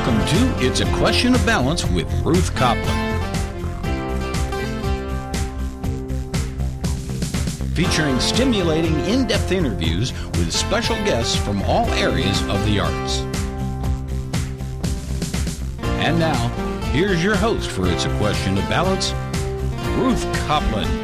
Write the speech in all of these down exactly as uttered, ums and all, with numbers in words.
Welcome to It's a Question of Balance with Ruth Copland. Featuring stimulating, in-depth interviews with special guests from all areas of the arts. And now, here's your host for It's a Question of Balance, Ruth Copland.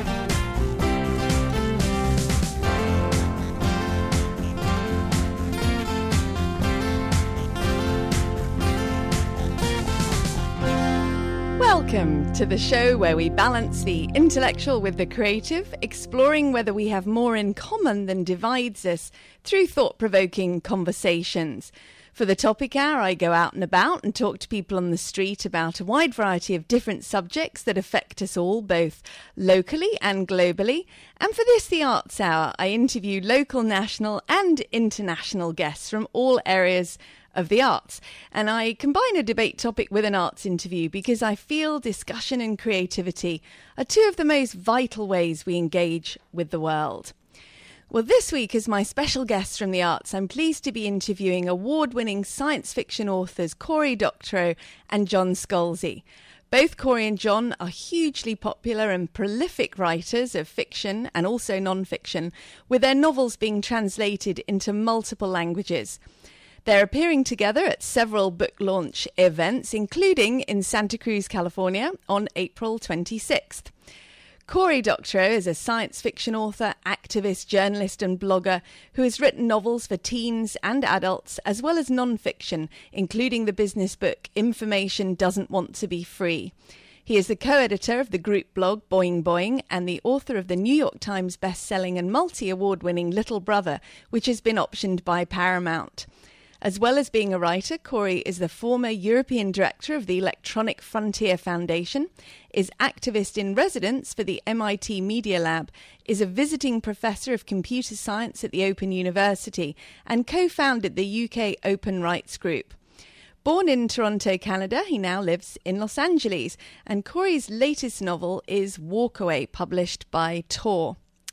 Welcome to the show where we balance the intellectual with the creative, exploring whether we have more in common than divides us through thought-provoking conversations. For the topic hour, I go out and about and talk to people on the street about a wide variety of different subjects that affect us all, both locally and globally. And for this, the Arts Hour, I interview local, national and international guests from all areas of the arts. And I combine a debate topic with an arts interview because I feel discussion and creativity are two of the most vital ways we engage with the world. Well, this week, as my special guests from the arts, I'm pleased to be interviewing award-winning science fiction authors Cory Doctorow and John Scalzi. Both Cory and John are hugely popular and prolific writers of fiction and also non-fiction, with their novels being translated into multiple languages. They're appearing together at several book launch events, including in Santa Cruz, California, on April twenty-sixth. Cory Doctorow is a science fiction author, activist, journalist and blogger who has written novels for teens and adults, as well as non-fiction, including the business book Information Doesn't Want to Be Free. He is the co-editor of the group blog Boing Boing and the author of the New York Times best-selling and multi-award-winning Little Brother, which has been optioned by Paramount. As well as being a writer, Cory is the former European director of the Electronic Frontier Foundation, is activist in residence for the M I T Media Lab, is a visiting professor of computer science at the Open University, and co-founded the U K Open Rights Group. Born in Toronto, Canada, he now lives in Los Angeles, and Cory's latest novel is Walkaway, published by Tor.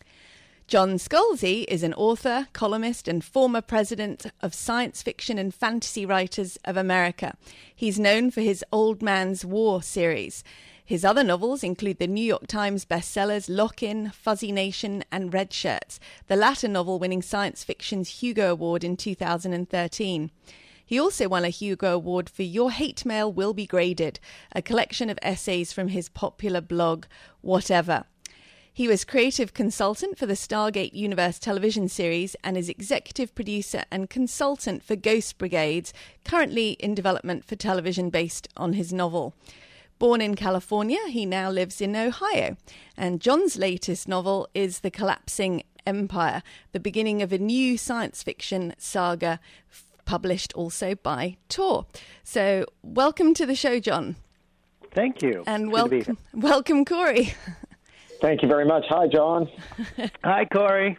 John Scalzi is an author, columnist and former president of Science Fiction and Fantasy Writers of America. He's known for his Old Man's War series. His other novels include the New York Times bestsellers Lock-In, Fuzzy Nation and Red Shirts, the latter novel winning science fiction's Hugo Award in two thousand thirteen. He also won a Hugo Award for Your Hate Mail Will Be Graded, a collection of essays from his popular blog, Whatever. He was creative consultant for the Stargate Universe television series and is executive producer and consultant for Ghost Brigades, currently in development for television based on his novel. Born in California, he now lives in Ohio. And John's latest novel is The Collapsing Empire, the beginning of a new science fiction saga published also by Tor. So welcome to the show, John. Thank you. And welcome, welcome, Cory. Thank you very much. Hi, John. Hi, Cory.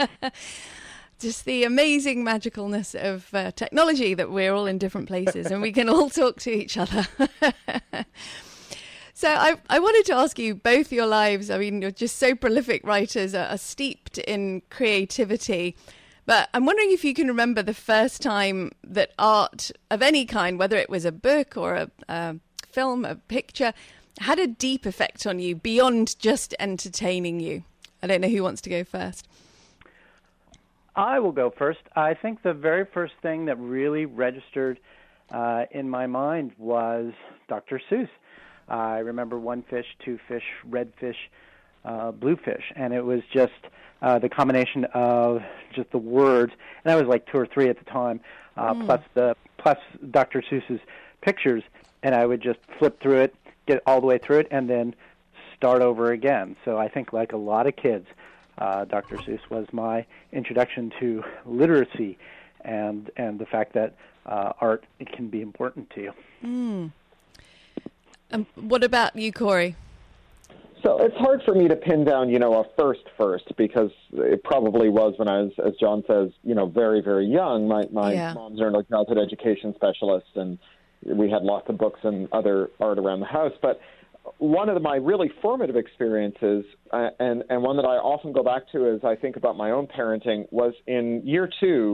Just the amazing magicalness of uh, technology that we're all in different places and we can all talk to each other. So I, I wanted to ask you, both your lives, I mean, you're just so prolific writers, are, are steeped in creativity. But I'm wondering if you can remember the first time that art of any kind, whether it was a book or a, a film, a picture, had a deep effect on you beyond just entertaining you. I don't know who wants to go first. I will go first. I think the very first thing that really registered uh, in my mind was Doctor Seuss. I remember One Fish, Two Fish, Red Fish, uh, Blue Fish, and it was just uh, the combination of just the words, and I was like two or three at the time, uh, mm. plus the plus Doctor Seuss's pictures, and I would just flip through it, get all the way through it, and then start over again. So I think, like a lot of kids, uh, Doctor Seuss was my introduction to literacy and and the fact that uh, art it can be important to you. Mm. Um, what about you, Cory? So it's hard for me to pin down, you know, a first first, because it probably was when I was, as John says, you know, very, very young. My, my yeah. mom's an early childhood education specialist, and we had lots of books and other art around the house. But one of the, my really formative experiences, uh, and, and one that I often go back to as I think about my own parenting, was in year two.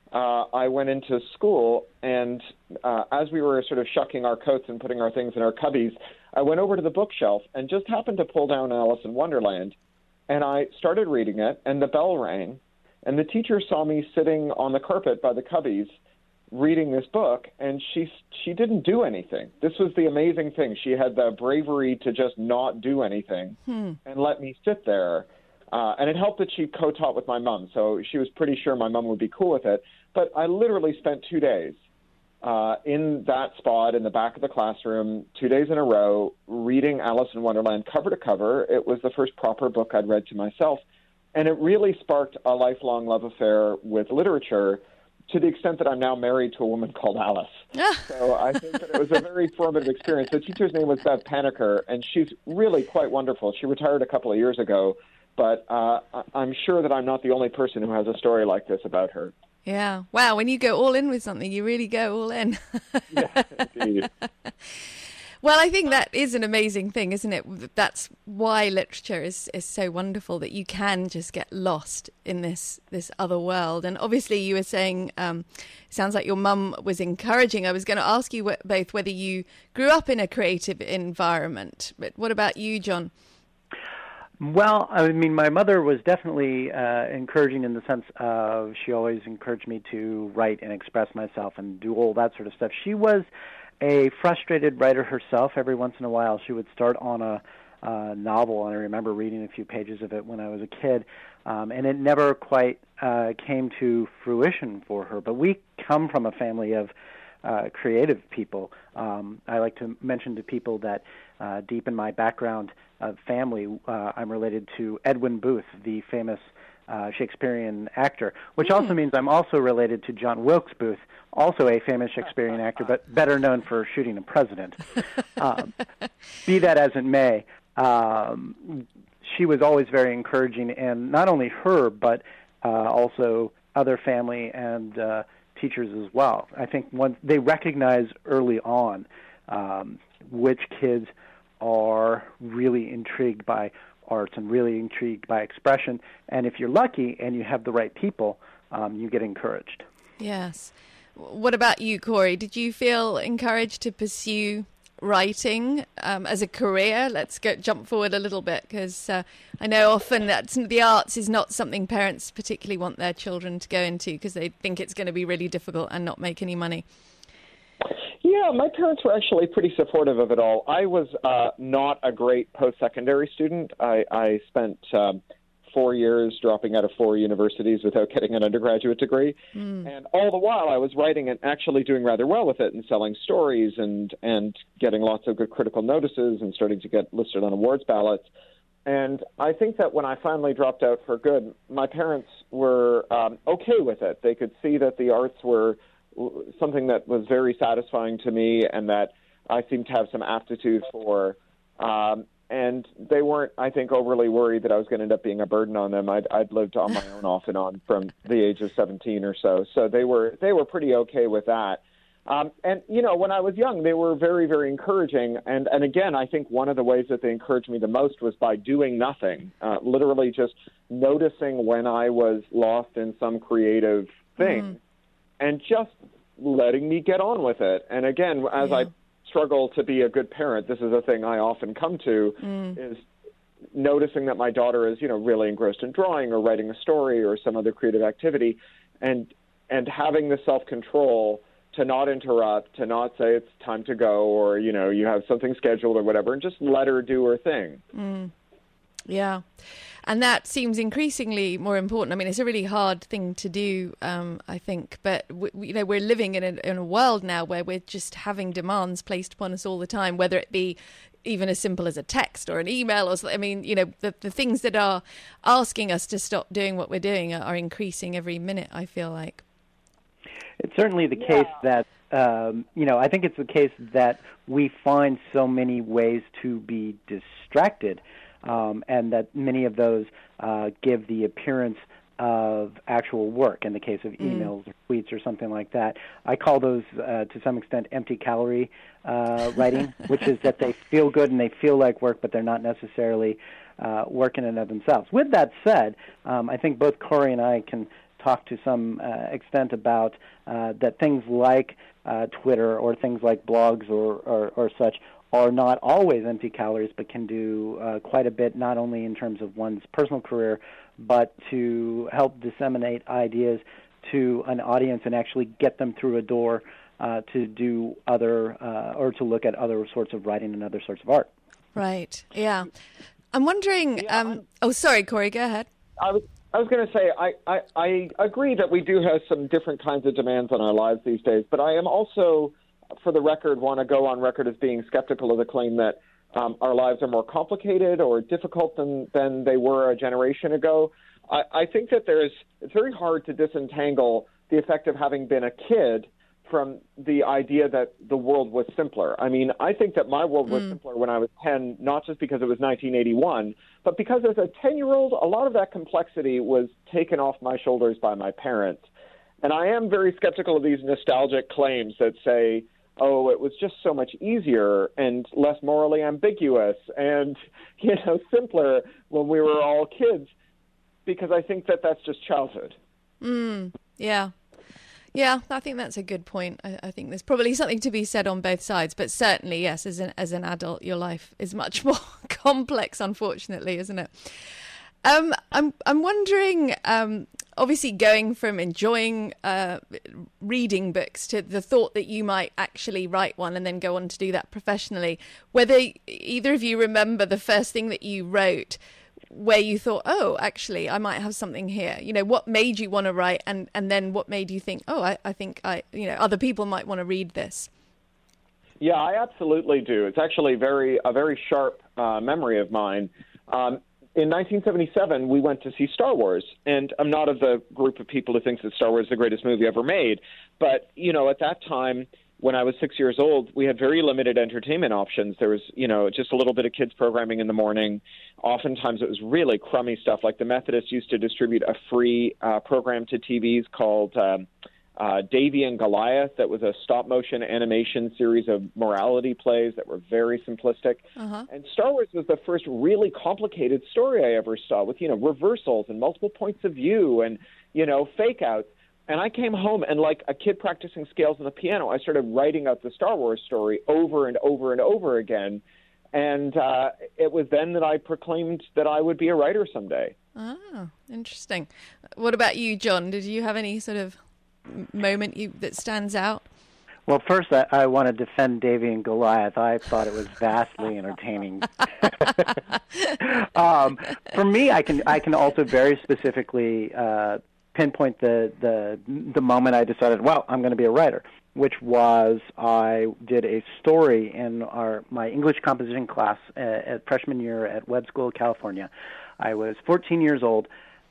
uh, I went into school, and uh, as we were sort of shucking our coats and putting our things in our cubbies, I went over to the bookshelf and just happened to pull down Alice in Wonderland, and I started reading it, and the bell rang, and the teacher saw me sitting on the carpet by the cubbies reading this book, and she she didn't do anything. This was the amazing thing. She had the bravery to just not do anything hmm. and let me sit there. Uh, and it helped that she co-taught with my mom, so she was pretty sure my mom would be cool with it. But I literally spent two days uh, in that spot in the back of the classroom, two days in a row, reading Alice in Wonderland cover to cover. It was the first proper book I'd read to myself. And it really sparked a lifelong love affair with literature, to the extent that I'm now married to a woman called Alice. So I think that it was a very formative experience. The teacher's name was Bev Paniker, and she's really quite wonderful. She retired a couple of years ago, but uh, I'm sure that I'm not the only person who has a story like this about her. Yeah. Wow, when you go all in with something, you really go all in. Yeah, indeed. Well, I think that is an amazing thing, isn't it? That's why literature is, is so wonderful, that you can just get lost in this this other world. And obviously you were saying, um, it sounds like your mum was encouraging. I was going to ask you wh- both whether you grew up in a creative environment. But what about you, John? Well, I mean, my mother was definitely uh, encouraging in the sense of she always encouraged me to write and express myself and do all that sort of stuff. She was a frustrated writer herself. Every once in a while she would start on a uh, novel, and I remember reading a few pages of it when I was a kid, um, and it never quite uh, came to fruition for her. But we come from a family of uh, creative people. Um, I like to mention to people that uh, deep in my background uh, family, uh, I'm related to Edwin Booth, the famous Uh, Shakespearean actor, which mm. also means I'm also related to John Wilkes Booth, also a famous Shakespearean actor, but better known for shooting a president. Um, be that as it may, um, she was always very encouraging, and not only her, but uh, also other family and uh, teachers as well. I think once they recognize early on um, which kids are really intrigued by arts and really intrigued by expression, and if you're lucky and you have the right people, um, you get encouraged. Yes. What about you, Corey? Did you feel encouraged to pursue writing um, as a career? Let's go jump forward a little bit, because uh, I know often that the arts is not something parents particularly want their children to go into because they think it's going to be really difficult and not make any money. Yeah, my parents were actually pretty supportive of it all. I was uh, not a great post-secondary student. I, I spent um, four years dropping out of four universities without getting an undergraduate degree. Mm. And all the while I was writing and actually doing rather well with it and selling stories and, and getting lots of good critical notices and starting to get listed on awards ballots. And I think that when I finally dropped out for good, my parents were um, okay with it. They could see that the arts were something that was very satisfying to me and that I seemed to have some aptitude for. Um, and they weren't, I think, overly worried that I was going to end up being a burden on them. I'd, I'd lived on my own off and on from the age of seventeen or so. So they were they were pretty okay with that. Um, and, you know, when I was young, they were very, very encouraging. And, and again, I think one of the ways that they encouraged me the most was by doing nothing, uh, literally just noticing when I was lost in some creative thing. Mm. And just letting me get on with it. And again, as yeah. I struggle to be a good parent, this is a thing I often come to, mm. is noticing that my daughter is, you know, really engrossed in drawing or writing a story or some other creative activity, and and having the self-control to not interrupt, to not say it's time to go or, you know, you have something scheduled or whatever, and just let her do her thing. Mm. Yeah. And that seems increasingly more important. I mean, it's a really hard thing to do, um, I think. But, we, you know, we're living in a, in a world now where we're just having demands placed upon us all the time, whether it be even as simple as a text or an email or something. I mean, you know, the, the things that are asking us to stop doing what we're doing are, are increasing every minute, I feel like. It's certainly the case that, um, you know, I think it's the case that we find so many ways to be distracted. Um, and that many of those uh, give the appearance of actual work in the case of emails mm. or tweets or something like that. I call those, uh, to some extent, empty calorie uh, writing, which is that they feel good and they feel like work, but they're not necessarily uh, work in and of themselves. With that said, um, I think both Corey and I can talked to some uh, extent about uh, that things like uh, Twitter or things like blogs or, or, or such are not always empty calories, but can do uh, quite a bit, not only in terms of one's personal career, but to help disseminate ideas to an audience and actually get them through a door uh, to do other, uh, or to look at other sorts of writing and other sorts of art. Right, yeah. I'm wondering, yeah, um, I'm, oh, sorry, Corey, go ahead. I was, I was going to say, I, I, I agree that we do have some different kinds of demands on our lives these days, but I am also, for the record, want to go on record as being skeptical of the claim that um, our lives are more complicated or difficult than, than they were a generation ago. I, I think that there's, it's very hard to disentangle the effect of having been a kid from the idea that the world was simpler. I mean, I think that my world was mm. simpler when I was ten, not just because it was nineteen eighty-one, but because as a ten-year-old, a lot of that complexity was taken off my shoulders by my parents. And I am very skeptical of these nostalgic claims that say, oh, it was just so much easier and less morally ambiguous and, you know, simpler when we were all kids, because I think that that's just childhood. Mm, yeah. Yeah, I think that's a good point. I, I think there's probably something to be said on both sides, but certainly, yes, as an as an adult, your life is much more complex, unfortunately, isn't it? Um, I'm I'm wondering, um, obviously, going from enjoying uh, reading books to the thought that you might actually write one and then go on to do that professionally, whether either of you remember the first thing that you wrote where you thought, oh, actually, I might have something here. You know, what made you want to write, and, and then what made you think, oh, I, I think I, you know, other people might want to read this? Yeah, I absolutely do. It's actually very a very sharp uh, memory of mine. Um, in nineteen seventy-seven, we went to see Star Wars, and I'm not of the group of people who thinks that Star Wars is the greatest movie ever made, but, you know, at that time, when I was six years old, we had very limited entertainment options. There was, you know, just a little bit of kids programming in the morning. Oftentimes it was really crummy stuff. Like the Methodists used to distribute a free uh, program to T Vs called um, uh, Davy and Goliath. That was a stop-motion animation series of morality plays that were very simplistic. Uh-huh. And Star Wars was the first really complicated story I ever saw with, you know, reversals and multiple points of view and, you know, fake-outs. And I came home, and like a kid practicing scales on the piano, I started writing out the Star Wars story over and over and over again. And uh, it was then that I proclaimed that I would be a writer someday. Oh, interesting. What about you, John? Did you have any sort of moment you, that stands out? Well, first, I, I want to defend Davy and Goliath. I thought it was vastly entertaining. um, for me, I can I can also very specifically uh, pinpoint the, the the moment I decided, well, I'm going to be a writer, which was I did a story in our my English composition class at, at freshman year at Webb School of California. I was fourteen years old,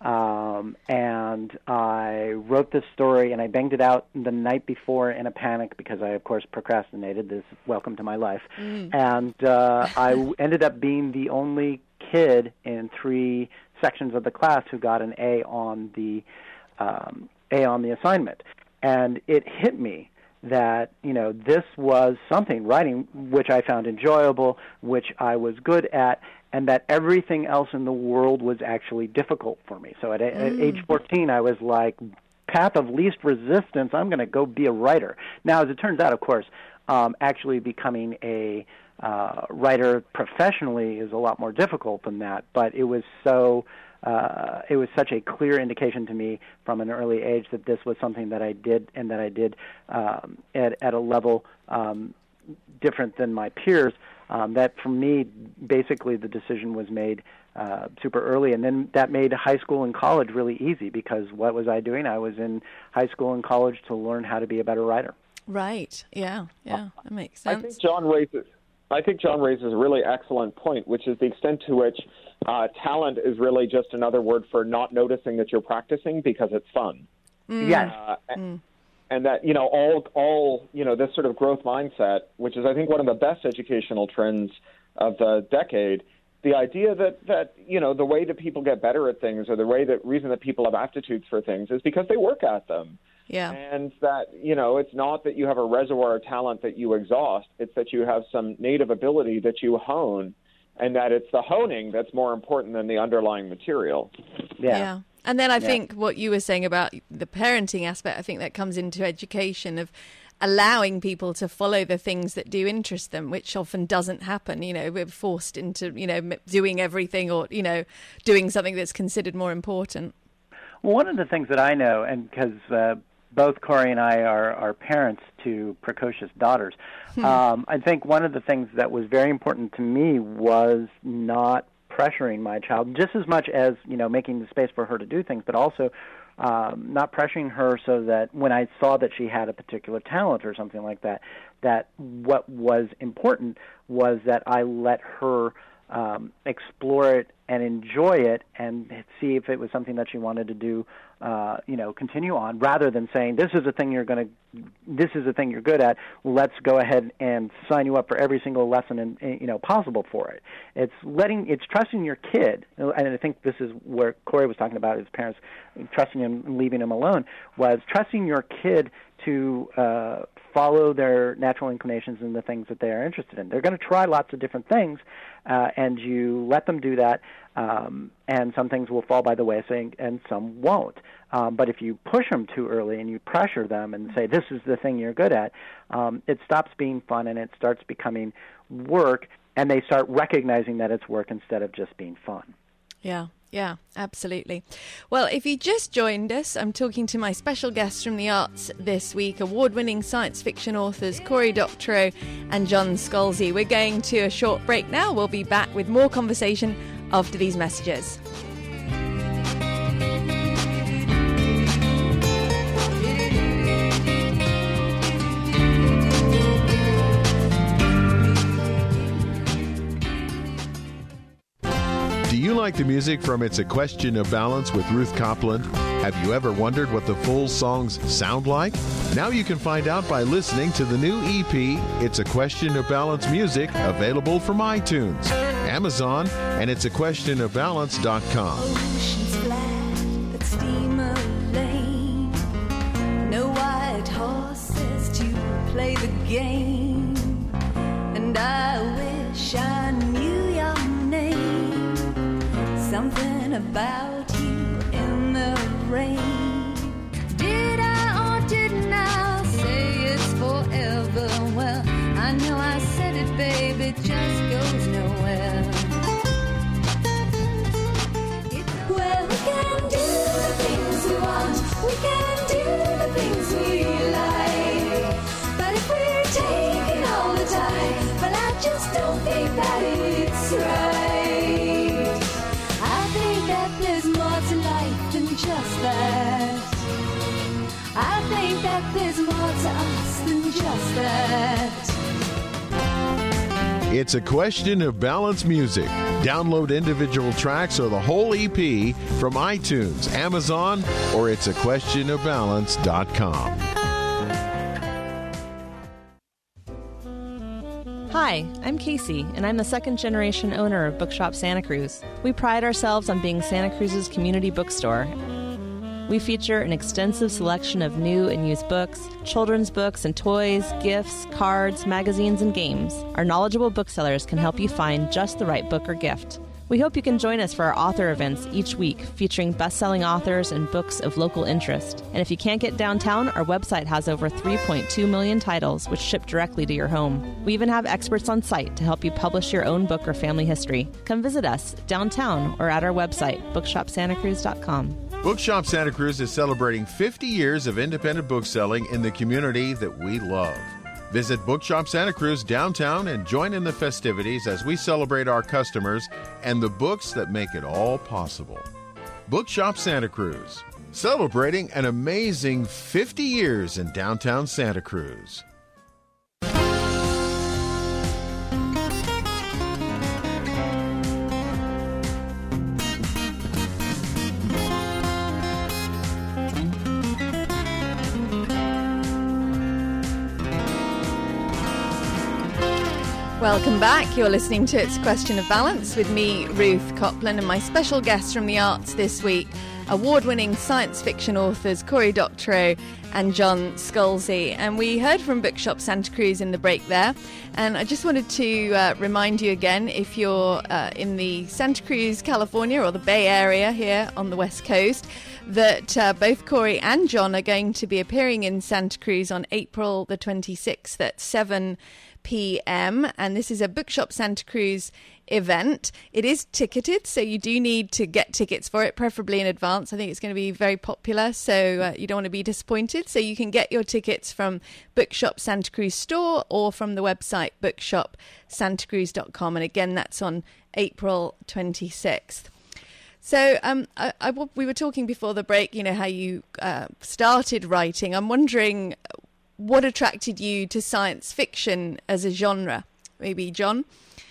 um, and I wrote this story, and I banged it out the night before in a panic because I, of course, procrastinated. This welcome to my life. Mm. And uh, I ended up being the only kid in three sections of the class who got an A on the um, A on the assignment. And it hit me that, you know, this was something, writing, which I found enjoyable, which I was good at, and that everything else in the world was actually difficult for me. So at, mm. at age fourteen, I was like, path of least resistance, I'm going to go be a writer. Now, as it turns out, of course, um, actually becoming a uh, writer professionally is a lot more difficult than that, but it was so... Uh, it was such a clear indication to me from an early age that this was something that I did, and that I did um, at, at a level um, different than my peers, um, that for me, basically the decision was made uh, super early. And then that made high school and college really easy, because what was I doing? I was in high school and college to learn how to be a better writer. Right. Yeah. Yeah. That makes sense. I think John raises, I think John raises a really excellent point, which is the extent to which Uh, talent is really just another word for not noticing that you're practicing because it's fun. Mm. Yes. Uh, mm. And that, you know, all, all, you know, this sort of growth mindset, which is, I think, one of the best educational trends of the decade, the idea that, that, you know, the way that people get better at things, or the way that reason that people have aptitudes for things, is because they work at them. Yeah. And that, you know, it's not that you have a reservoir of talent that you exhaust. It's that you have some native ability that you hone, and that it's the honing that's more important than the underlying material. Yeah. Yeah. And then I Yeah. think what you were saying about the parenting aspect, I think that comes into education of allowing people to follow the things that do interest them, which often doesn't happen. You know, we're forced into, you know, doing everything or, you know, doing something that's considered more important. Well, one of the things that I know, and because uh, both Corey and I are, are parents to precocious daughters, um, I think one of the things that was very important to me was not pressuring my child just as much as, you know, making the space for her to do things, but also um, not pressuring her so that when I saw that she had a particular talent or something like that, that what was important was that I let her um, explore it and enjoy it and see if it was something that she wanted to do, uh, you know, continue on, rather than saying, this is the thing you're going to, this is the thing you're good at, let's go ahead and sign you up for every single lesson and, you know, possible for it. It's letting, it's trusting your kid, and I think this is where Corey was talking about his parents trusting him and leaving him alone, was trusting your kid to uh, follow their natural inclinations and the things that they are interested in. They're going to try lots of different things, uh, and you let them do that, um, and some things will fall by the wayside and some won't. Um, but if you push them too early and you pressure them and say, this is the thing you're good at, um, it stops being fun and it starts becoming work, and they start recognizing that it's work instead of just being fun. Yeah. Yeah, absolutely. Well, if you just joined us, I'm talking to my special guests from the arts this week, award-winning science fiction authors Cory Doctorow and John Scalzi. We're going to a short break now. We'll be back with more conversation after these messages. Do you like the music from It's a Question of Balance with Ruth Copland? Have you ever wondered what the full songs sound like? Now you can find out by listening to the new E P, It's a Question of Balance Music, available from iTunes, Amazon, and it's a question of balance dot com. Oceans flat, but steamer lane. No white horses to play the game. And I wish I knew your name. Something about you in the rain. Did I or didn't I say it's forever? Well, I know I said it, babe, it just goes nowhere. Well, we can do the things we want, we can do the things we like. But if we're taking all the time, well, I just don't think that it's right. There's more to life than just that. I think that there's more to us than just that. It's a Question of Balance Music. Download individual tracks or the whole E P from iTunes, Amazon, or it's a question of balance dot com. Hi, I'm Casey, and I'm the second-generation owner of Bookshop Santa Cruz. We pride ourselves on being Santa Cruz's community bookstore. We feature an extensive selection of new and used books, children's books and toys, gifts, cards, magazines, and games. Our knowledgeable booksellers can help you find just the right book or gift. We hope you can join us for our author events each week, featuring best-selling authors and books of local interest. And if you can't get downtown, our website has over three point two million titles, which ship directly to your home. We even have experts on site to help you publish your own book or family history. Come visit us downtown or at our website, bookshop santa cruz dot com. Bookshop Santa Cruz is celebrating fifty years of independent bookselling in the community that we love. Visit Bookshop Santa Cruz downtown and join in the festivities as we celebrate our customers and the books that make it all possible. Bookshop Santa Cruz, celebrating an amazing fifty years in downtown Santa Cruz. Welcome back. You're listening to It's a Question of Balance with me, Ruth Copland, and my special guests from the arts this week, award-winning science fiction authors Cory Doctorow and John Scalzi. And we heard from Bookshop Santa Cruz in the break there. And I just wanted to uh, remind you again, if you're uh, in the Santa Cruz, California, or the Bay Area here on the West Coast, that uh, both Corey and John are going to be appearing in Santa Cruz on April the twenty-sixth at seven p.m. And this is a Bookshop Santa Cruz event. It is ticketed, so you do need to get tickets for it, preferably in advance. I think it's going to be very popular, so uh, you don't want to be disappointed. So you can get your tickets from Bookshop Santa Cruz store or from the website bookshop santa cruz dot com. And again, that's on April twenty-sixth. So um, I, I, we were talking before the break, you know, how you uh, started writing. I'm wondering what attracted you to science fiction as a genre? Maybe John?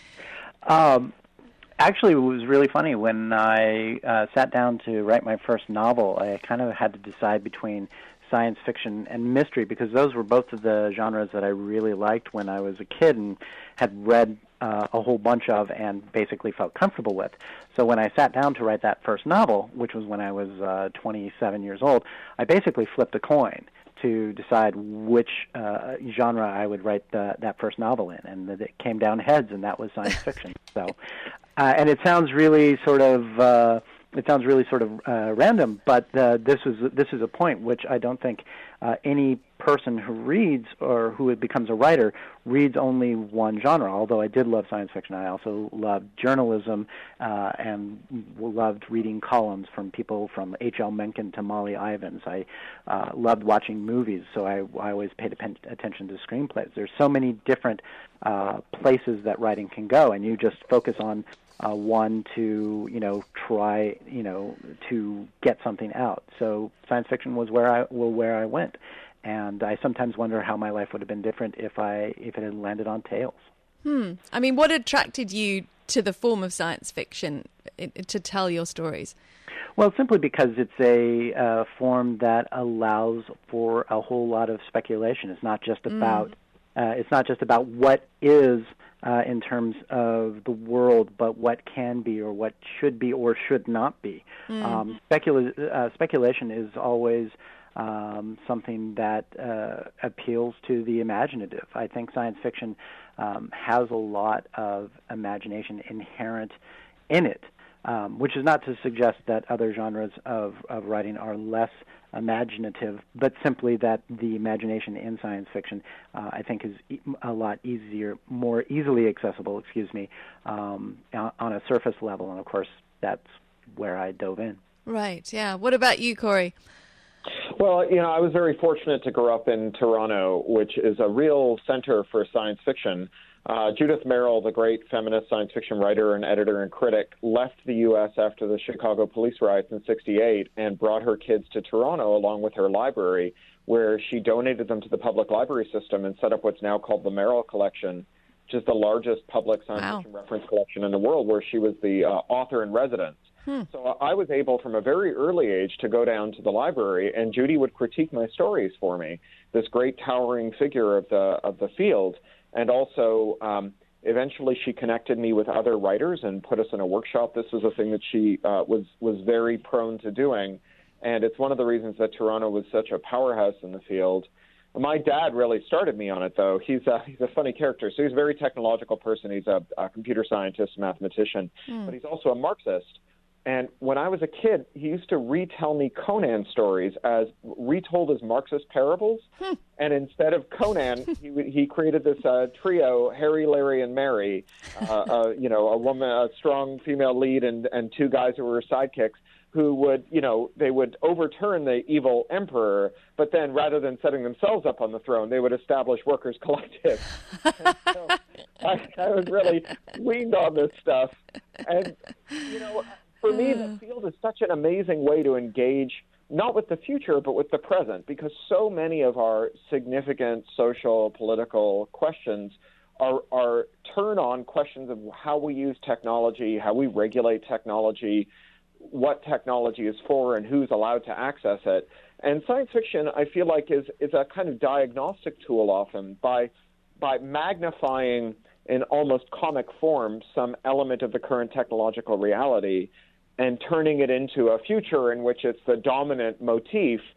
Um, actually, it was really funny. When I uh, sat down to write my first novel, I kind of had to decide between science fiction and mystery, because those were both of the genres that I really liked when I was a kid and had read uh, a whole bunch of and basically felt comfortable with. So when I sat down to write that first novel, which was when I was uh, twenty-seven years old, I basically flipped a coin to decide which uh, genre I would write the, that first novel in, and it came down heads, and that was science fiction. So, uh, and it sounds really sort of uh, it sounds really sort of uh, random, but uh, this is this is a point which I don't think uh, any person who reads or who becomes a writer reads only one genre. Although I did love science fiction, I also loved journalism uh, and loved reading columns from people from H L Mencken to Molly Ivins. I uh, loved watching movies, so I, I always paid attention to screenplays. There's so many different uh, places that writing can go, and you just focus on uh, one to, you know, try, you know, to get something out. So science fiction was where I well, where I went. And I sometimes wonder how my life would have been different if I if it had landed on Tales. Hmm. I mean, what attracted you to the form of science fiction to tell your stories? Well, simply because it's a uh, form that allows for a whole lot of speculation. It's not just about mm. uh, it's not just about what is uh, in terms of the world, but what can be or what should be or should not be. Mm. Um, specula- uh, speculation is always Um, something that uh, appeals to the imaginative. I think science fiction um, has a lot of imagination inherent in it, um, which is not to suggest that other genres of, of writing are less imaginative, but simply that the imagination in science fiction, uh, I think, is e- a lot easier, more easily accessible, excuse me, um, on a surface level. And, of course, that's where I dove in. Right, yeah. What about you, Corey? Well, you know, I was very fortunate to grow up in Toronto, which is a real center for science fiction. Uh, Judith Merril, the great feminist science fiction writer and editor and critic, left the U S after the Chicago police riots in sixty-eight and brought her kids to Toronto along with her library, where she donated them to the public library system and set up what's now called the Merril Collection, which is the largest public science wow. fiction reference collection in the world, where she was the uh, author in residence. Hmm. So I was able from a very early age to go down to the library, and Judy would critique my stories for me, this great towering figure of the of the field. And also, um, eventually she connected me with other writers and put us in a workshop. This was a thing that she uh, was, was very prone to doing. And it's one of the reasons that Toronto was such a powerhouse in the field. My dad really started me on it, though. He's a, he's a funny character. So he's a very technological person. He's a, a computer scientist, mathematician, mm. but he's also a Marxist. And when I was a kid, he used to retell me Conan stories as retold as Marxist parables. Hmm. And instead of Conan, he he created this uh, trio: Harry, Larry, and Mary. Uh, uh, you know, a woman, a strong female lead, and and two guys who were sidekicks, who would, you know, they would overturn the evil emperor, but then rather than setting themselves up on the throne, they would establish workers' collective. So I, I was really weaned on this stuff, and you know. For me, the field is such an amazing way to engage, not with the future, but with the present, because so many of our significant social, political questions are, are turn on questions of how we use technology, how we regulate technology, what technology is for, and who's allowed to access it. And science fiction, I feel like, is, is a kind of diagnostic tool often by by magnifying in almost comic form some element of the current technological reality and turning it into a future in which it's the dominant motif.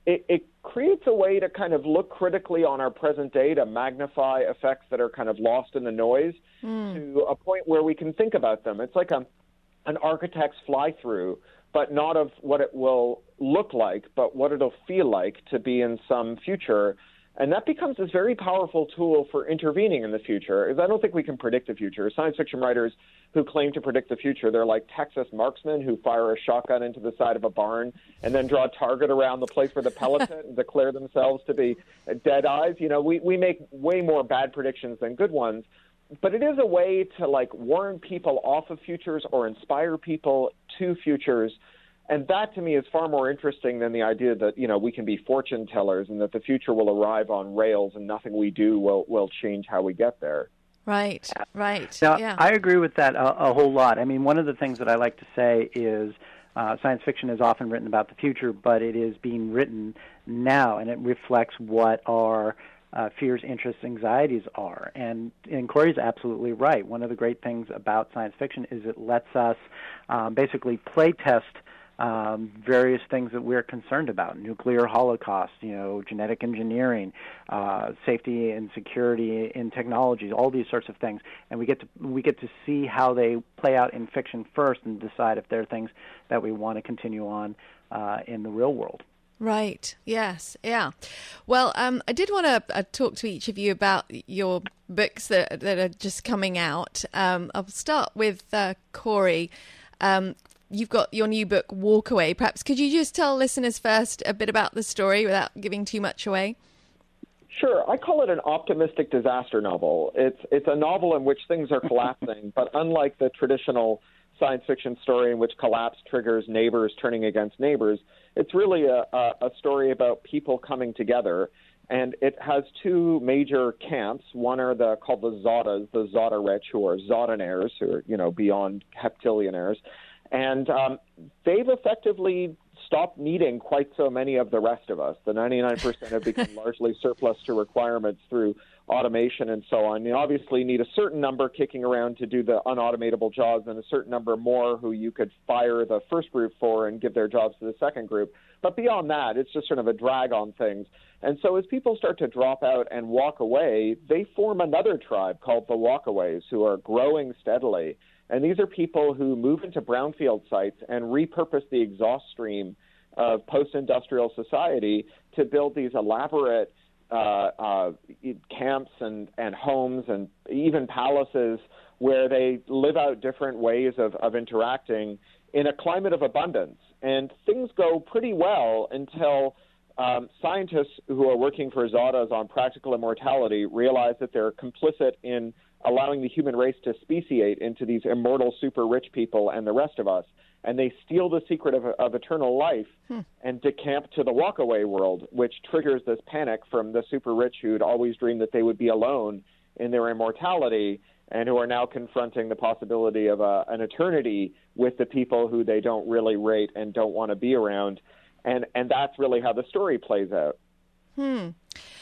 it, it creates a way to kind of look critically on our present day to magnify effects that are kind of lost in the noise mm. to a point where we can think about them. It's like a, an architect's fly-through, but not of what it will look like, but what it'll feel like to be in some future. And that becomes this very powerful tool for intervening in the future. I don't think we can predict the future. Science fiction writers who claim to predict the future, they're like Texas marksmen who fire a shotgun into the side of a barn and then draw a target around the place where the pellets hit and declare themselves to be dead eyes. You know, we, we make way more bad predictions than good ones. But it is a way to, like, warn people off of futures or inspire people to futures. And that, to me, is far more interesting than the idea that, you know, we can be fortune tellers and that the future will arrive on rails and nothing we do will, will change how we get there. Right, right. Now, yeah. I agree with that a, a whole lot. I mean, one of the things that I like to say is uh, science fiction is often written about the future, but it is being written now, and it reflects what our Uh, fears, interests, anxieties are. And, and Corey's absolutely right. One of the great things about science fiction is it lets us um, basically play test um, various things that we're concerned about: nuclear holocaust, you know, genetic engineering, uh, safety and security in technologies, all these sorts of things. And we get to we get to see how they play out in fiction first, and decide if they're things that we want to continue on uh, in the real world. Right. Yes. Yeah. Well, um, I did want to uh, talk to each of you about your books that that are just coming out. Um, I'll start with uh, Corey. Um, you've got your new book, Walk Away. Perhaps could you just tell listeners first a bit about the story without giving too much away? Sure. I call it an optimistic disaster novel. It's it's a novel in which things are collapsing, but unlike the traditional science fiction story in which collapse triggers neighbors turning against neighbors, it's really a, a, a story about people coming together. And it has two major camps. One are the called the Zodas, the Zota rich, who are Zotonaires, who are, you know, beyond heptillionaires. And um, they've effectively stopped needing quite so many of the rest of us. The ninety-nine percent have become largely surplus to requirements through automation and so on. You obviously need a certain number kicking around to do the unautomatable jobs and a certain number more who you could fire the first group for and give their jobs to the second group. But beyond that, it's just sort of a drag on things. And so as people start to drop out and walk away, they form another tribe called the Walkaways, who are growing steadily. And these are people who move into brownfield sites and repurpose the exhaust stream of post-industrial society to build these elaborate uh, uh, camps and, and homes and even palaces where they live out different ways of, of interacting in a climate of abundance. And things go pretty well until um, scientists who are working for Zodas on practical immortality realize that they're complicit in allowing the human race to speciate into these immortal super rich people and the rest of us. And they steal the secret of, of eternal life hmm. and decamp to the walkaway world, which triggers this panic from the super rich who'd always dreamed that they would be alone in their immortality and who are now confronting the possibility of a, an eternity with the people who they don't really rate and don't want to be around. And and that's really how the story plays out. Hmm.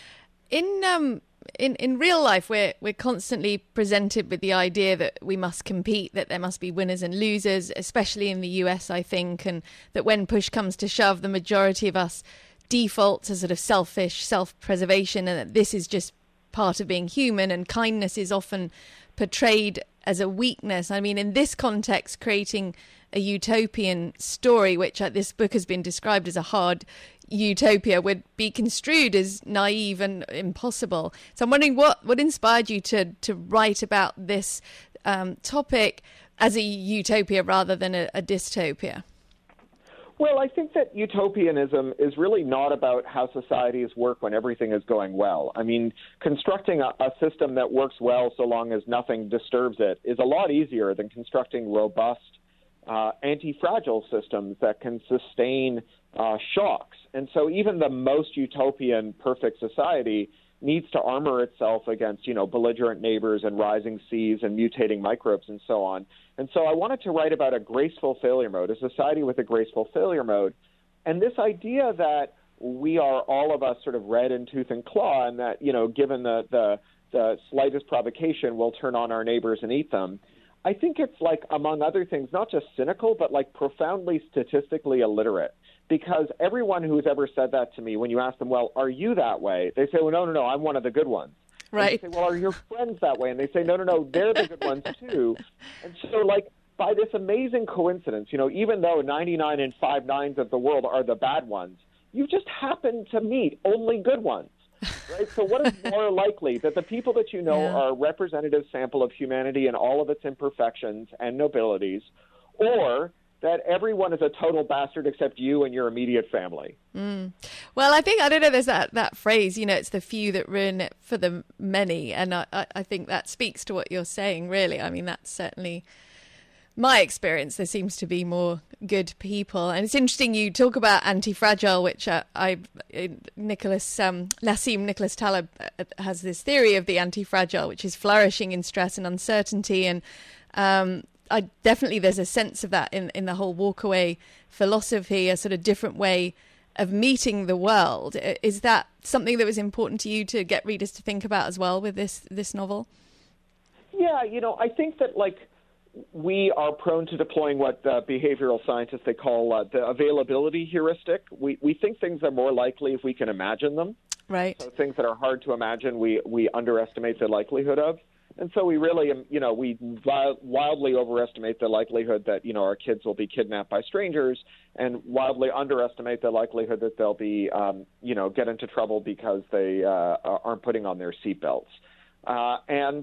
In um in, in real life, we're we're constantly presented with the idea that we must compete, that there must be winners and losers, especially in the U S, I think, and that when push comes to shove, the majority of us default to sort of selfish self-preservation, and that this is just part of being human, and kindness is often portrayed as a weakness. I mean, in this context, creating a utopian story, which uh, this book has been described as a hard utopia, would be construed as naive and impossible. So I'm wondering what, what inspired you to, to write about this um, topic as a utopia rather than a, a dystopia? Well, I think that utopianism is really not about how societies work when everything is going well. I mean, constructing a, a system that works well so long as nothing disturbs it is a lot easier than constructing robust, uh, anti-fragile systems that can sustain uh, shocks. And so even the most utopian, perfect society needs to armor itself against, you know, belligerent neighbors and rising seas and mutating microbes and so on. And so I wanted to write about a graceful failure mode, a society with a graceful failure mode. And this idea that we are, all of us, sort of red in tooth and claw, and that, you know, given the, the, the slightest provocation, we'll turn on our neighbors and eat them. I think it's like, among other things, not just cynical, but like profoundly statistically illiterate. because everyone who's ever said that to me, when you ask them, well, are you that way? They say, well, no, no, no, I'm one of the good ones. Right. And you say, well, are your friends that way? And they say, no, no, no, they're the good ones too. And so, like, by this amazing coincidence, you know, even though ninety-nine and five nines of the world are the bad ones, you just happen to meet only good ones. Right? So what is more likely, that the people that you know Yeah. are a representative sample of humanity and all of its imperfections and nobilities, or that everyone is a total bastard except you and your immediate family? Mm. Well, I think, I don't know, there's that, that phrase, you know, it's the few that ruin it for the many. And I, I, I think that speaks to what you're saying, really. I mean, that's certainly my experience. There seems to be more good people. And it's interesting you talk about Antifragile, which uh, I, Nicholas, um, Nassim Nicholas Taleb has this theory of the antifragile, which is flourishing in stress and uncertainty. And um, I definitely, there's a sense of that in, in the whole walkaway philosophy, a sort of different way of meeting the world. Is that something that was important to you to get readers to think about as well with this this novel? Yeah, you know, I think that, like, we are prone to deploying what uh, behavioral scientists, they call uh, the availability heuristic. We we think things are more likely if we can imagine them. Right. So things that are hard to imagine, we, we underestimate the likelihood of. And so we really, you know, we wildly overestimate the likelihood that, you know, our kids will be kidnapped by strangers, and wildly underestimate the likelihood that they'll be, um, you know, get into trouble because they uh, aren't putting on their seatbelts. Uh, and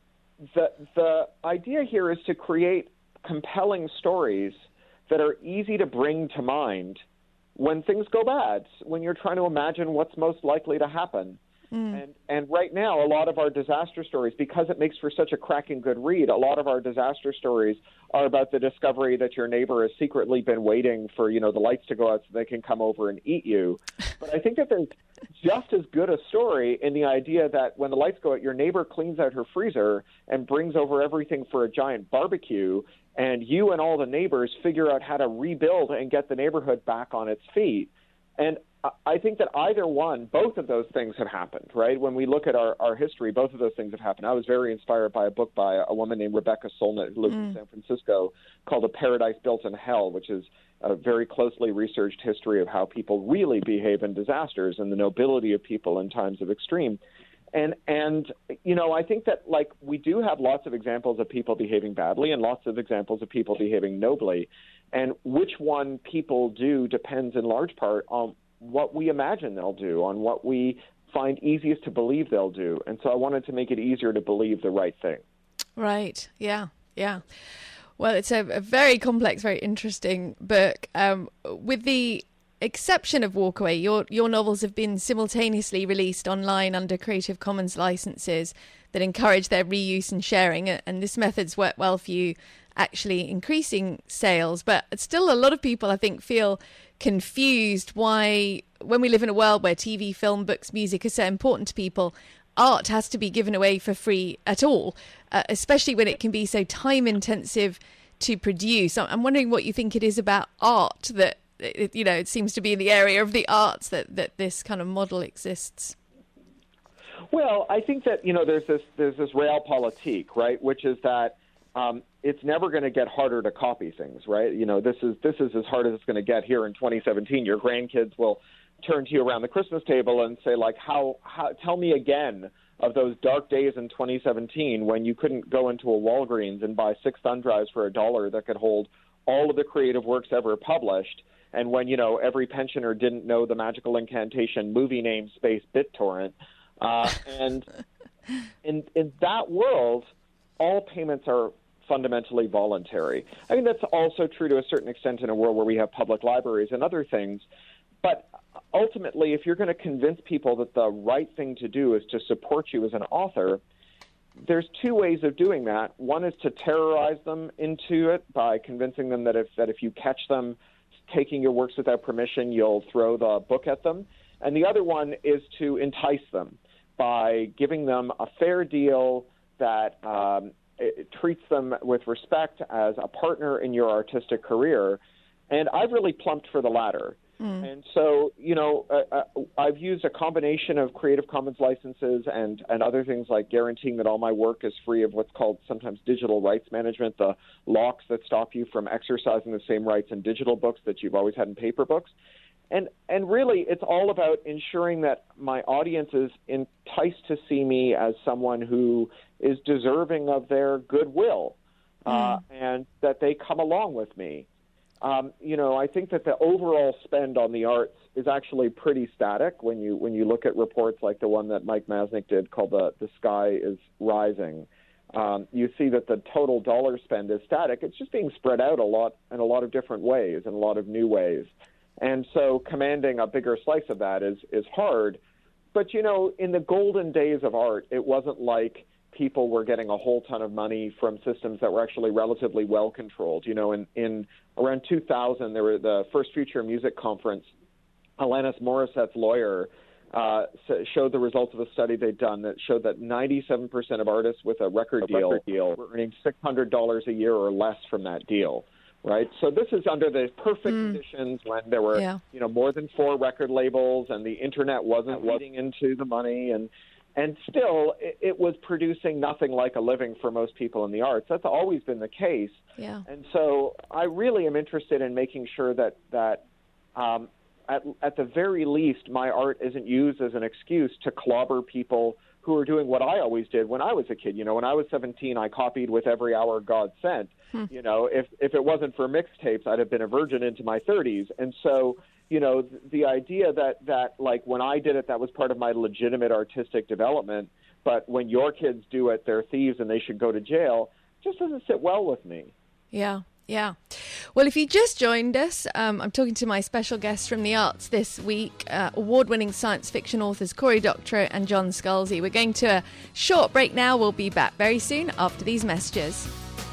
the the idea here is to create compelling stories that are easy to bring to mind when things go bad, when you're trying to imagine what's most likely to happen. Mm. And and right now, a lot of our disaster stories, because it makes for such a cracking good read, a lot of our disaster stories are about the discovery that your neighbor has secretly been waiting for, you know, the lights to go out so they can come over and eat you. But I think that there's just as good a story in the idea that when the lights go out, your neighbor cleans out her freezer and brings over everything for a giant barbecue, and you and all the neighbors figure out how to rebuild and get the neighborhood back on its feet. And I think that either one, both of those things have happened, right? When we look at our, our history, both of those things have happened. I was very inspired by a book by a woman named Rebecca Solnit, who lives mm. in San Francisco, called A Paradise Built in Hell, which is a very closely researched history of how people really behave in disasters and the nobility of people in times of extreme. And, and you know, I think that, like, we do have lots of examples of people behaving badly and lots of examples of people behaving nobly. And which one people do depends in large part on what we imagine they'll do, on what we find easiest to believe they'll do. And so I wanted to make it easier to believe the right thing. Right. Yeah. Yeah. Well, it's a, a very complex, very interesting book. Um, with the exception of Walkaway, your your novels have been simultaneously released online under Creative Commons licenses that encourage their reuse and sharing. And this method's worked well for you, actually increasing sales. But still, a lot of people, I think, feel confused why, when we live in a world where T V, film, books, music are so important to people, art has to be given away for free at all, uh, especially when it can be so time intensive to produce. I'm wondering what you think it is about art that, it, you know, it seems to be in the area of the arts that, that this kind of model exists. Well, I think that, you know, there's this there's this realpolitik, right, which is that um, it's never going to get harder to copy things, right? You know, this is this is as hard as it's going to get here in twenty seventeen. Your grandkids will turn to you around the Christmas table and say, like, how, how tell me again of those dark days in twenty seventeen when you couldn't go into a Walgreens and buy six thumb drives for a dollar that could hold all of the creative works ever published, and when, you know, every pensioner didn't know the magical incantation movie name space BitTorrent. Uh, and in in that world, all payments are fundamentally voluntary. I mean, that's also true to a certain extent in a world where we have public libraries and other things. But ultimately, if you're going to convince people that the right thing to do is to support you as an author, there's two ways of doing that. One is to terrorize them into it by convincing them that if that if you catch them taking your works without permission, you'll throw the book at them. And the other one is to entice them by giving them a fair deal that um, it treats them with respect as a partner in your artistic career. And I've really plumped for the latter. Mm. And so, you know, uh, uh, I've used a combination of Creative Commons licenses and, and other things like guaranteeing that all my work is free of what's called sometimes digital rights management, the locks that stop you from exercising the same rights in digital books that you've always had in paper books. And and really, it's all about ensuring that my audience is enticed to see me as someone who is deserving of their goodwill, mm. uh, and that they come along with me. Um, you know, I think that the overall spend on the arts is actually pretty static when you when you look at reports like the one that Mike Masnick did called the, the Sky is Rising. Um, you see that the total dollar spend is static. It's just being spread out a lot in a lot of different ways, in a lot of new ways. And so commanding a bigger slice of that is, is hard. But, you know, in the golden days of art, it wasn't like people were getting a whole ton of money from systems that were actually relatively well controlled. You know, in, in around two thousand, there were the first Future Music Conference. Alanis Morissette's lawyer uh, showed the results of a study they'd done that showed that ninety-seven percent of artists with a record, a deal, record deal were earning six hundred dollars a year or less from that deal. Right, so this is under the perfect mm. conditions when there were, yeah. you know, more than four record labels, and the internet wasn't feeding into the money, and and still it, it was producing nothing like a living for most people in the arts. That's always been the case. Yeah. And so I really am interested in making sure that that um, at at the very least, my art isn't used as an excuse to clobber people who are doing what I always did when I was a kid. You know, when I was seventeen, I copied with every hour God sent. Hmm. You know, if if it wasn't for mixtapes, I'd have been a virgin into my thirties. And so, you know, th- the idea that, that, like, when I did it, that was part of my legitimate artistic development, but when your kids do it, they're thieves and they should go to jail, just doesn't sit well with me. Yeah. Yeah. Well, if you just joined us, um, I'm talking to my special guests from the arts this week, uh, award-winning science fiction authors Cory Doctorow and John Scalzi. We're going to a short break now. We'll be back very soon after these messages.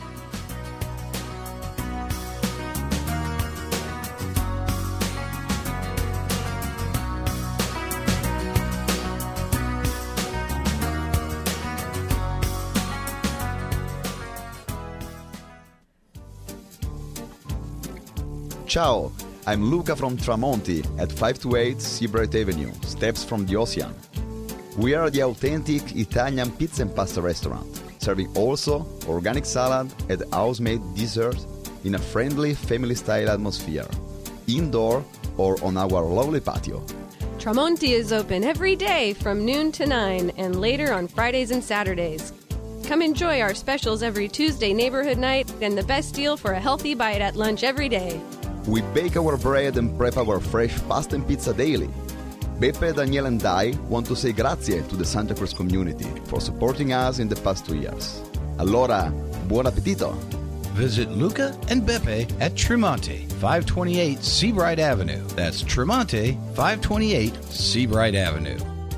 Ciao, I'm Luca from Tramonti at five twenty-eight Seabright Avenue, steps from the ocean. We are the authentic Italian pizza and pasta restaurant, serving also organic salad and house-made dessert in a friendly family-style atmosphere, indoor or on our lovely patio. Tramonti is open every day from noon to nine and later on Fridays and Saturdays. Come enjoy our specials every Tuesday neighborhood night and the best deal for a healthy bite at lunch every day. We bake our bread and prep our fresh pasta and pizza daily. Beppe, Daniele and I want to say grazie to the Santa Cruz community for supporting us in the past two years. Allora, buon appetito! Visit Luca and Beppe at Tremonti, five twenty-eight Seabright Avenue. That's Tremonti, five twenty-eight Seabright Avenue.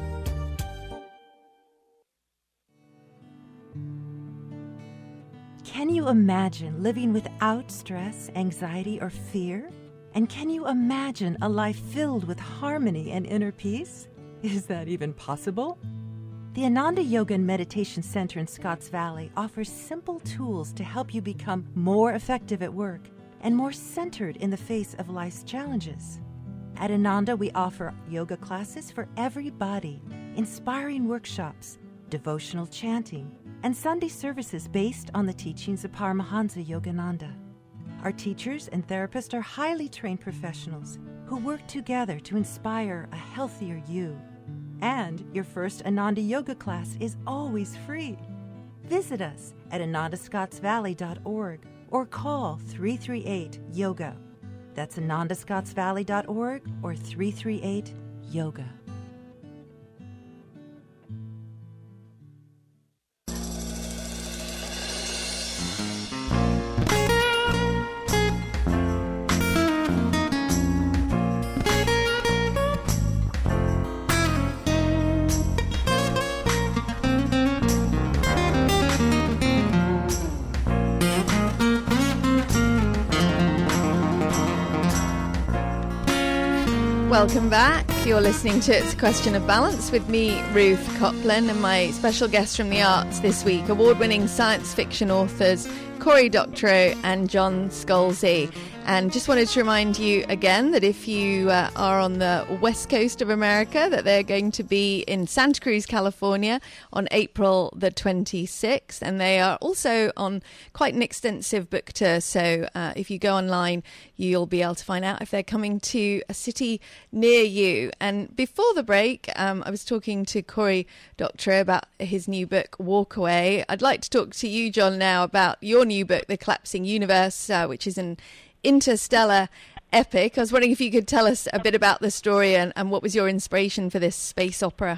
Can you imagine living without stress, anxiety, or fear? And can you imagine a life filled with harmony and inner peace? Is that even possible? The Ananda Yoga and Meditation Center in Scotts Valley offers simple tools to help you become more effective at work and more centered in the face of life's challenges. At Ananda, we offer yoga classes for every body, inspiring workshops, devotional chanting, and Sunday services based on the teachings of Paramahansa Yogananda. Our teachers and therapists are highly trained professionals who work together to inspire a healthier you. And your first Ananda Yoga class is always free. Visit us at ananda scotts valley dot org or call three three eight yoga. That's ananda scotts valley dot org or three three eight yoga. Welcome back. You're listening to It's a Question of Balance with me, Ruth Copland, and my special guest from the arts this week, award-winning science fiction authors Cory Doctorow and John Scalzi. And just wanted to remind you again that if you uh, are on the west coast of America, that they're going to be in Santa Cruz, California on April the twenty-sixth. And they are also on quite an extensive book tour. So uh, if you go online, you'll be able to find out if they're coming to a city near you. And before the break, um, I was talking to Cory Doctorow about his new book, Walk Away. I'd like to talk to you, John, now about your new book, The Collapsing Universe, uh, which is an interstellar epic. I was wondering if you could tell us a bit about the story and, and what was your inspiration for this space opera.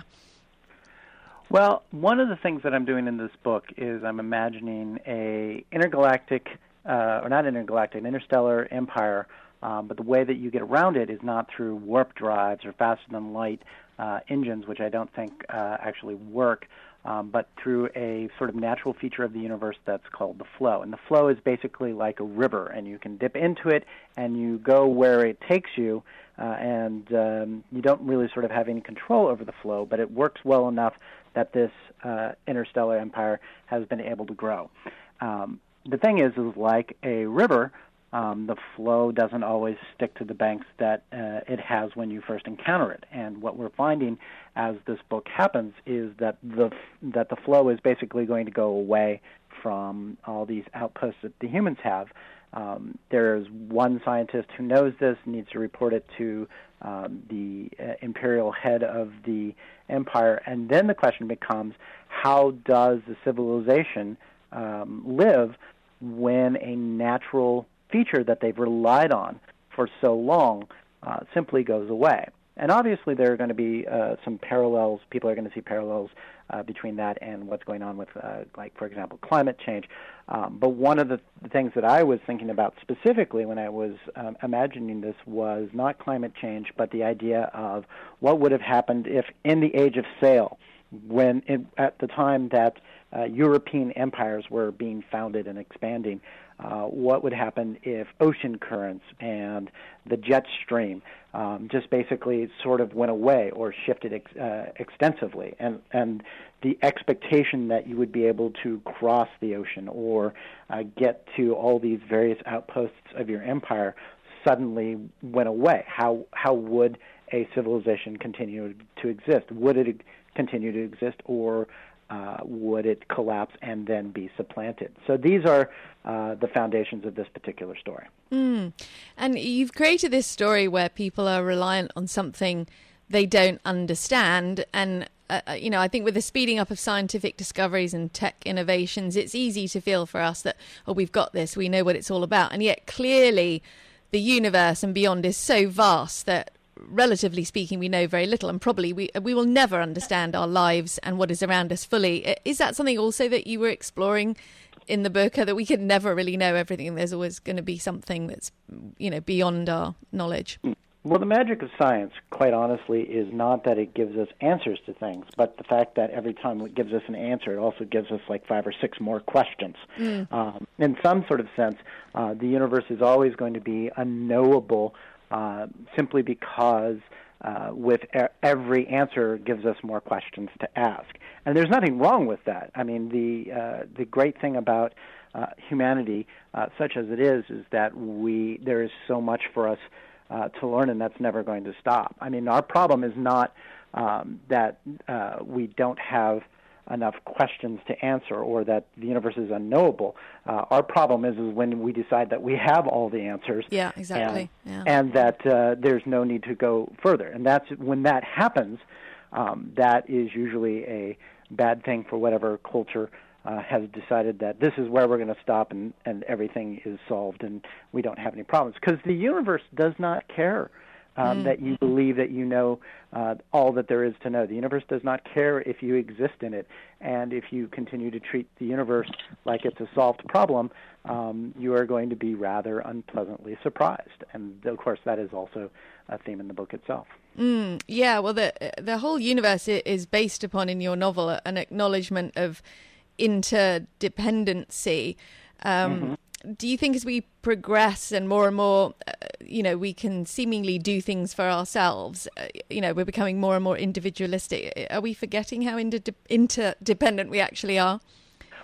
Well, one of the things that I'm doing in this book is I'm imagining a intergalactic, uh, or not intergalactic, an interstellar empire, um, but the way that you get around it is not through warp drives or faster-than-light uh, engines, which I don't think uh, actually work, Um, but through a sort of natural feature of the universe that's called the flow. And the flow is basically like a river, and you can dip into it, and you go where it takes you, uh, and um, you don't really sort of have any control over the flow, but it works well enough that this uh, interstellar empire has been able to grow. Um, the thing is, is like a river, Um, the flow doesn't always stick to the banks that uh, it has when you first encounter it. And what we're finding as this book happens is that the that the flow is basically going to go away from all these outposts that the humans have. Um, there's one scientist who knows this, needs to report it to um, the uh, imperial head of the empire, and then the question becomes, how does the civilization um, live when a natural feature that they've relied on for so long uh, simply goes away? And obviously there are going to be uh, some parallels. People are going to see parallels uh, between that and what's going on with, uh, like, for example, climate change. Um, but one of the things that I was thinking about specifically when I was um, imagining this was not climate change, but the idea of what would have happened if in the age of sail, when it, at the time that uh, European empires were being founded and expanding, Uh, what would happen if ocean currents and the jet stream um, just basically sort of went away or shifted ex- uh, extensively, and, and the expectation that you would be able to cross the ocean or uh, get to all these various outposts of your empire suddenly went away? How, how would a civilization continue to exist? Would it continue to exist, or Uh, would it collapse and then be supplanted? So these are uh, the foundations of this particular story. Mm. And you've created this story where people are reliant on something they don't understand. And, uh, you know, I think with the speeding up of scientific discoveries and tech innovations, it's easy to feel for us that, oh, we've got this, we know what it's all about. And yet clearly the universe and beyond is so vast that, relatively speaking, we know very little, and probably we we will never understand our lives and what is around us fully. Is that something also that you were exploring in the book, that we could never really know everything? There's always going to be something that's, you know, beyond our knowledge. Well, the magic of science, quite honestly, is not that it gives us answers to things, but the fact that every time it gives us an answer, it also gives us like five or six more questions. Mm. Um, in some sort of sense, uh, the universe is always going to be unknowable, Uh, simply because uh, with e- every answer gives us more questions to ask. And there's nothing wrong with that. I mean, the uh, the great thing about uh, humanity, uh, such as it is, is that we there is so much for us uh, to learn, and that's never going to stop. I mean, our problem is not um, that uh, we don't have enough questions to answer or that the universe is unknowable. Uh, our problem is, is when we decide that we have all the answers. Yeah, exactly. And, yeah. and that uh, there's no need to go further. And that's when that happens, um, that is usually a bad thing for whatever culture uh, has decided that this is where we're going to stop and, and everything is solved and we don't have any problems. Because the universe does not care Um, mm. that you believe that you know uh, all that there is to know. The universe does not care if you exist in it. And if you continue to treat the universe like it's a solved problem, um, you are going to be rather unpleasantly surprised. And, of course, that is also a theme in the book itself. Mm, yeah, well, the the whole universe is based upon, in your novel, an acknowledgement of interdependency. Um mm-hmm. Do you think as we progress and more and more, uh, you know, we can seemingly do things for ourselves, uh, you know, we're becoming more and more individualistic? Are we forgetting how inter- interdependent we actually are?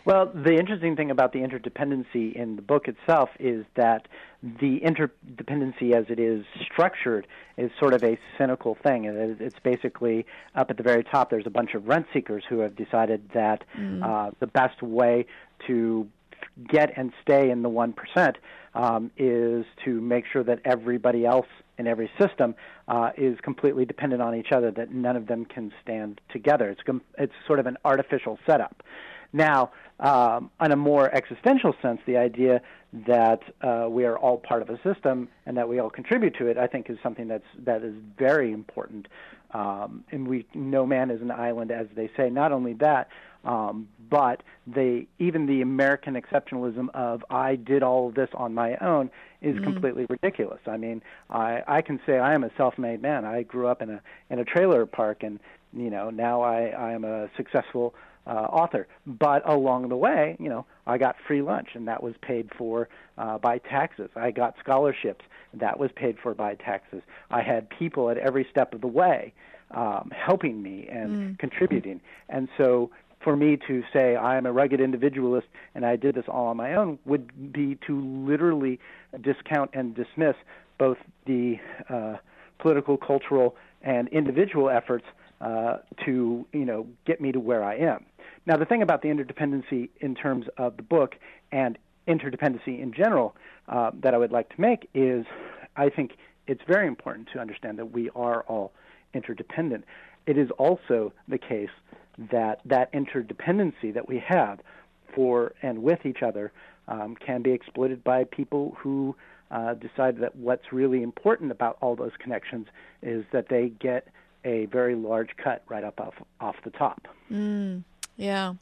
Well, the interesting thing about the interdependency in the book itself is that the interdependency as it is structured is sort of a cynical thing. And it's basically up at the very top, there's a bunch of rent seekers who have decided that mm. uh, the best way to get and stay in the one percent um, is to make sure that everybody else in every system uh, is completely dependent on each other, that none of them can stand together. It's, com- it's sort of an artificial setup. Now, um, in a more existential sense, the idea that uh, we are all part of a system and that we all contribute to it, I think, is something that's that is very important. Um, and we, no man is an island, as they say. Not only that, um, but they, even the American exceptionalism of I did all of this on my own is mm. completely ridiculous. I mean, I, I can say I am a self-made man. I grew up in a in a trailer park, and you know now I, I am a successful Uh, author. But along the way, you know, I got free lunch, and that was paid for uh, by taxes. I got scholarships. That was paid for by taxes. I had people at every step of the way um, helping me and mm. contributing. And so for me to say I am a rugged individualist and I did this all on my own would be to literally discount and dismiss both the uh, political, cultural, and individual efforts uh, to, you know, get me to where I am. Now, the thing about the interdependency in terms of the book and interdependency in general uh, that I would like to make is I think it's very important to understand that we are all interdependent. It is also the case that that interdependency that we have for and with each other um, can be exploited by people who uh, decide that what's really important about all those connections is that they get a very large cut right up off, off the top. Mm. Yeah.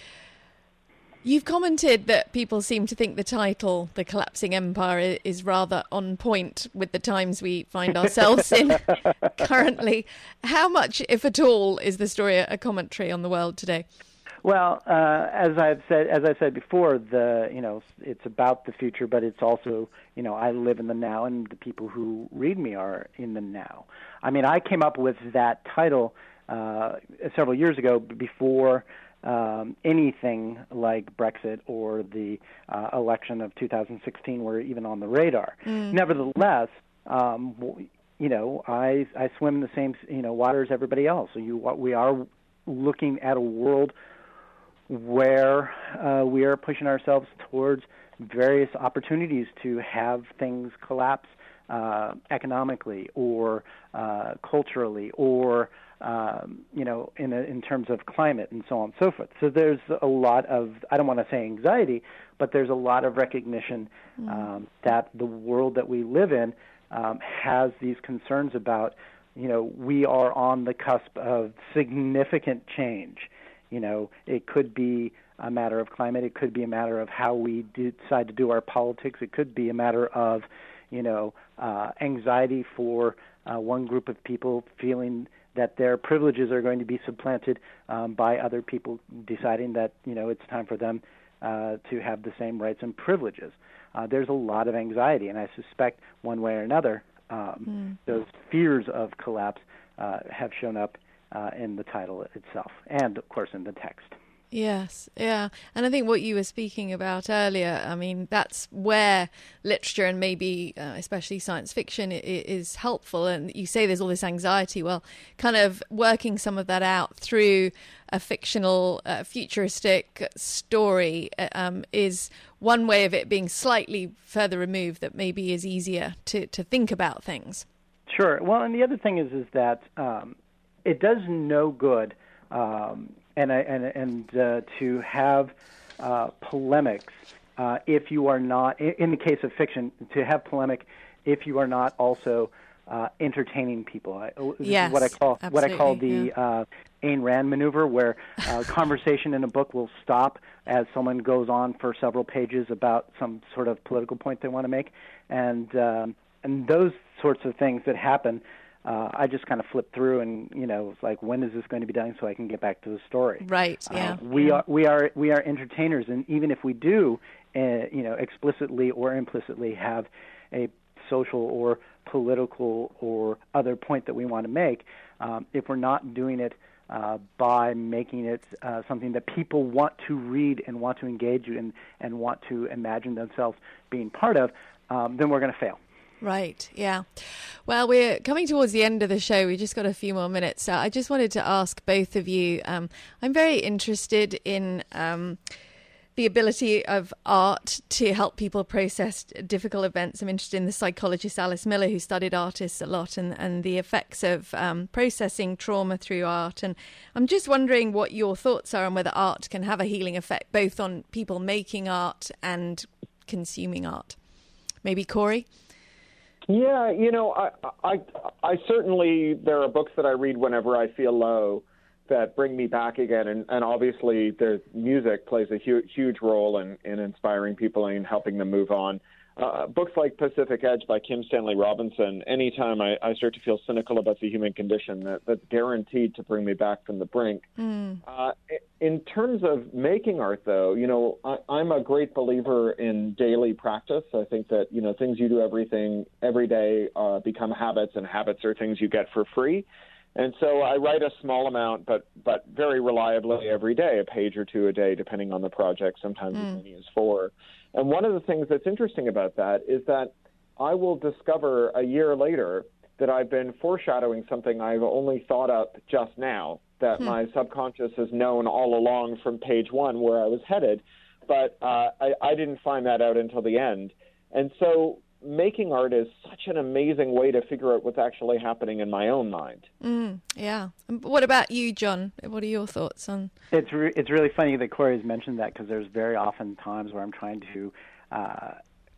You've commented that people seem to think the title, The Collapsing Empire, is rather on point with the times we find ourselves in currently. How much, if at all, is the story a commentary on the world today? Well, uh, as I've said, as I said before, the you know it's about the future, but it's also you know I live in the now, and the people who read me are in the now. I mean, I came up with that title uh, several years ago before um, anything like Brexit or the uh, election of two thousand sixteen were even on the radar. Mm. Nevertheless, um, you know, I I swim in the same you know water as everybody else. So you we are looking at a world where uh, we are pushing ourselves towards various opportunities to have things collapse uh, economically or uh, culturally or, um, you know, in, a, in terms of climate and so on and so forth. So there's a lot of, I don't want to say anxiety, but there's a lot of recognition mm. um, that the world that we live in um, has these concerns about, you know, we are on the cusp of significant change. You know, it could be a matter of climate. It could be a matter of how we decide to do our politics. It could be a matter of, you know, uh, anxiety for uh, one group of people feeling that their privileges are going to be supplanted um, by other people deciding that, you know, it's time for them uh, to have the same rights and privileges. Uh, there's a lot of anxiety, and I suspect one way or another um, mm. those fears of collapse uh, have shown up Uh, in the title itself, and of course in the text. Yes, yeah. And I think what you were speaking about earlier, I mean, that's where literature and maybe uh, especially science fiction i- is helpful. And you say there's all this anxiety. Well, kind of working some of that out through a fictional, uh, futuristic story um, is one way of it being slightly further removed that maybe is easier to, to think about things. Sure. Well, and the other thing is, is that um, it does no good, um, and and and uh, to have uh, polemics uh, if you are not, in the case of fiction, to have polemic if you are not also uh, entertaining people. I, this yes, is what I call what I call the yeah. uh, Ayn Rand maneuver, where uh, conversation in a book will stop as someone goes on for several pages about some sort of political point they want to make, and um, and those sorts of things that happen. Uh, I just kind of flip through, and you know, it's like, when is this going to be done, so I can get back to the story? Right. Yeah. Uh, we yeah. are we are we are entertainers, and even if we do, uh, you know, explicitly or implicitly have a social or political or other point that we want to make, um, if we're not doing it uh, by making it uh, something that people want to read and want to engage in and want to imagine themselves being part of, um, then we're going to fail. Right, yeah. Well, we're coming towards the end of the show. We just got a few more minutes. So I just wanted to ask both of you, um, I'm very interested in um, the ability of art to help people process difficult events. I'm interested in the psychologist Alice Miller, who studied artists a lot, and, and the effects of um, processing trauma through art. And I'm just wondering what your thoughts are on whether art can have a healing effect, both on people making art and consuming art. Maybe Corey? Yeah, you know, I, I, I certainly, there are books that I read whenever I feel low that bring me back again. And, and obviously, the music plays a huge, huge role in, in inspiring people and helping them move on. Uh, books like Pacific Edge by Kim Stanley Robinson, anytime I, I start to feel cynical about the human condition, that, that's guaranteed to bring me back from the brink. Mm. Uh, in terms of making art, though, you know, I, I'm a great believer in daily practice. I think that, you know, things you do everything every day uh, become habits, and habits are things you get for free. And so I write a small amount, but but very reliably every day, a page or two a day, depending on the project, sometimes mm. as many as four. And one of the things that's interesting about that is that I will discover a year later that I've been foreshadowing something I've only thought up just now, that hmm. my subconscious has known all along from page one where I was headed, but uh, I, I didn't find that out until the end. And so making art is such an amazing way to figure out what's actually happening in my own mind. Mm, yeah. What about you, John? What are your thoughts on? It's re- it's really funny that Corey has mentioned that, because there's very often times where I'm trying to uh,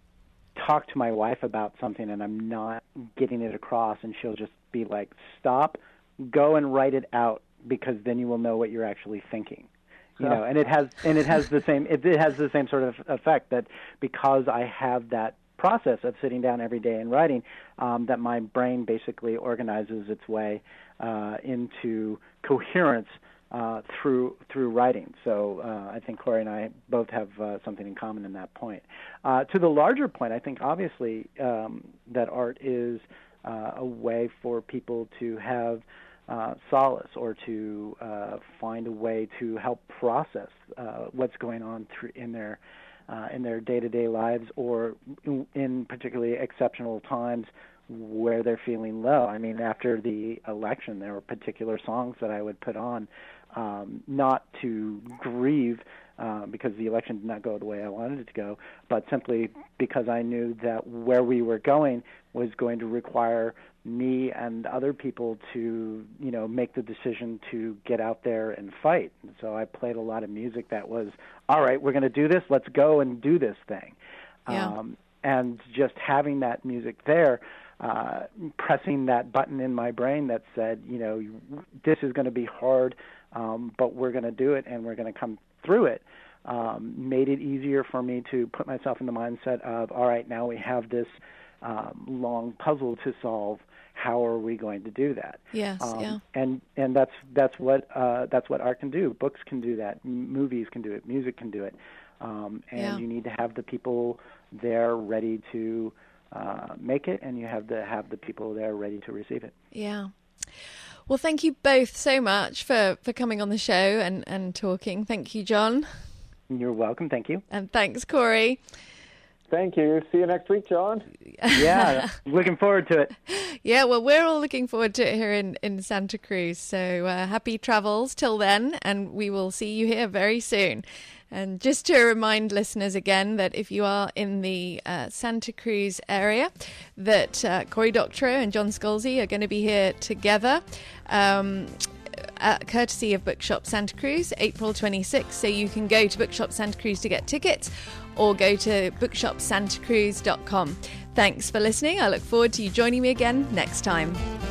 talk to my wife about something and I'm not getting it across, and she'll just be like, "Stop, go and write it out, because then you will know what you're actually thinking." You know, and it has and it has the same it, it has the same sort of effect, that because I have that process of sitting down every day and writing, um, that my brain basically organizes its way uh, into coherence uh, through through writing. So uh, I think Corey and I both have uh, something in common in that point. Uh, to the larger point, I think obviously um, that art is uh, a way for people to have uh, solace, or to uh, find a way to help process uh, what's going on through in their Uh, in their day-to-day lives, or in, in particularly exceptional times where they're feeling low. I mean, after the election, there were particular songs that I would put on, um, not to grieve uh, because the election did not go the way I wanted it to go, but simply because I knew that where we were going was going to require me and other people to, you know, make the decision to get out there and fight. And so I played a lot of music that was, all right, we're going to do this, let's go and do this thing. Yeah. Um, and just having that music there, uh, pressing that button in my brain that said, you know, this is going to be hard, um, but we're going to do it and we're going to come through it, um, made it easier for me to put myself in the mindset of, all right, now we have this um, long puzzle to solve. How are we going to do that? Yes, um, yeah. And and that's that's what uh, that's what art can do. Books can do that. M- movies can do it. Music can do it. Um, and yeah. you need to have the people there ready to uh, make it, and you have to have the people there ready to receive it. Yeah. Well, thank you both so much for, for coming on the show and, and talking. Thank you, John. You're welcome. Thank you. And thanks, Corey. Thank you. See you next week, John. Yeah, looking forward to it. Yeah, well, we're all looking forward to it here in, in Santa Cruz. So uh, happy travels till then, and we will see you here very soon. And just to remind listeners again that if you are in the uh, Santa Cruz area, that uh, Cory Doctorow and John Scalzi are going to be here together. Um, Uh, courtesy of Bookshop Santa Cruz, April twenty-sixth. So you can go to Bookshop Santa Cruz to get tickets, or go to bookshop santa cruz dot com. Thanks for listening. I look forward to you joining me again next time.